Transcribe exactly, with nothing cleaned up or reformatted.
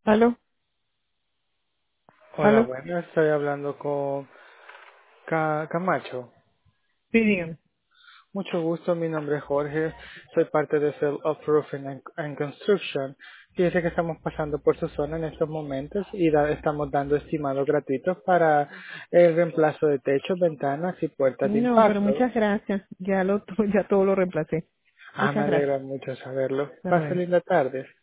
¿Aló? Hola, ¿Aló? bueno, estoy hablando con Ca- Camacho. Sí, dígame. Mucho gusto, mi nombre es Jorge, soy parte de Cell of Roofing and, and Construction. Fíjese que estamos pasando por su zona en estos momentos y da- estamos dando estimados gratuitos para el reemplazo de techos, ventanas y puertas de No, pero impacto. muchas gracias. Ya lo, ya todo lo reemplacé. Ah, me Muchas alegra gracias. mucho saberlo. Hasta Pase luego. linda tarde.